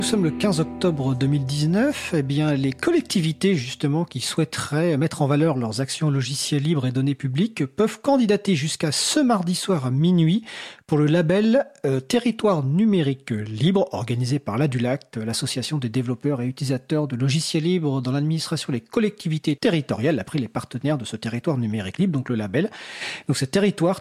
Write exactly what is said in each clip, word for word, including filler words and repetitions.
Nous sommes le quinze octobre deux mille dix-neuf. Eh bien, les collectivités, justement, qui souhaiteraient mettre en valeur leurs actions logiciels libres et données publiques peuvent candidater jusqu'à ce mardi soir à minuit pour le label euh, Territoire numérique libre, organisé par l'ADULACT, l'association des développeurs et utilisateurs de logiciels libres dans l'administration des collectivités territoriales, a pris les partenaires de ce territoire numérique libre, donc le label. Donc c'est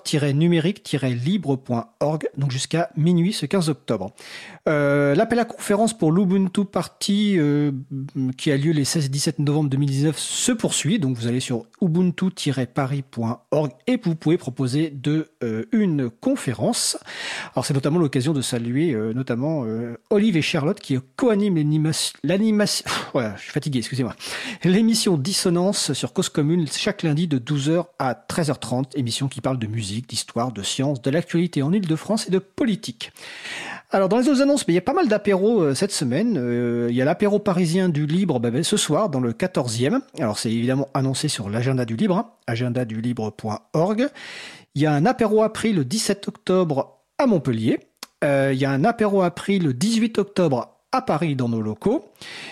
territoire-numérique-libre point org, donc jusqu'à minuit ce quinze octobre. Euh, l'appel à conférence pour l'Ubuntu Party euh, qui a lieu les seize et dix-sept novembre deux mille dix-neuf se poursuit. Donc vous allez sur ubuntu tiret paris point org et vous pouvez proposer de euh, une conférence. Alors c'est notamment l'occasion de saluer euh, notamment euh, Olive et Charlotte qui co-animent l'animation, l'animation voilà, je suis fatigué, excusez-moi. L'émission Dissonance sur Cause Commune chaque lundi de douze heures à treize heures trente, émission qui parle de musique, d'histoire, de sciences, de l'actualité en Île-de-France et de politique. Alors dans les autres annonces, mais il y a pas mal d'apéros euh, cette semaine. Euh, il y a l'apéro parisien du Libre bah, bah, ce soir dans le quatorzième. Alors c'est évidemment annoncé sur l'agenda du Libre, hein, agenda du libre point org. Il y a un apéro April le dix-sept octobre à Montpellier. Euh, il y a un apéro April le dix-huit octobre à Paris dans nos locaux.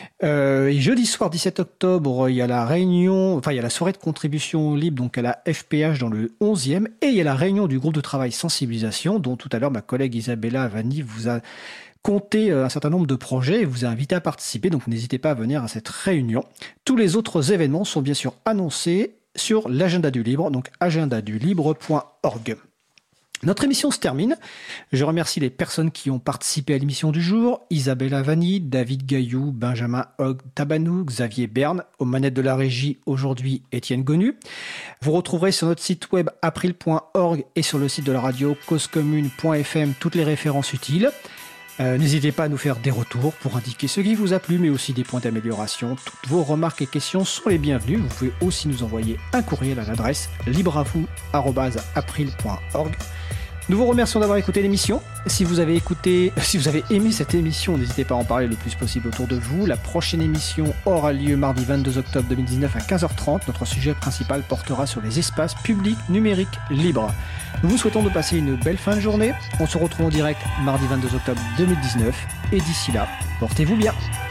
Euh, et jeudi soir dix-sept octobre, il y a la réunion, enfin il y a la soirée de contribution libre donc à la F P H dans le onzième et il y a la réunion du groupe de travail sensibilisation dont tout à l'heure ma collègue Isabella Vanni vous a compté un certain nombre de projets et vous a invité à participer, donc n'hésitez pas à venir à cette réunion. Tous les autres événements sont bien sûr annoncés sur l'agenda du libre, donc agenda du libre point org. Notre émission se termine. Je remercie les personnes qui ont participé à l'émission du jour. Isabella Vanni, David Gaillou, Benjamin Hogg Tabanou, Xavier Berne. Aux manettes de la régie, aujourd'hui, Étienne Gonu. Vous retrouverez sur notre site web april point org et sur le site de la radio causecommune point f m toutes les références utiles. Euh, n'hésitez pas à nous faire des retours pour indiquer ce qui vous a plu, mais aussi des points d'amélioration. Toutes vos remarques et questions sont les bienvenues. Vous pouvez aussi nous envoyer un courriel à l'adresse libreavou arobase april point org. Nous vous remercions d'avoir écouté l'émission. Si vous avez écouté, si vous avez aimé cette émission, n'hésitez pas à en parler le plus possible autour de vous. La prochaine émission aura lieu mardi vingt-deux octobre deux mille dix-neuf à quinze heures trente. Notre sujet principal portera sur les espaces publics numériques libres. Nous vous souhaitons de passer une belle fin de journée. On se retrouve en direct mardi vingt-deux octobre deux mille dix-neuf. Et d'ici là, portez-vous bien.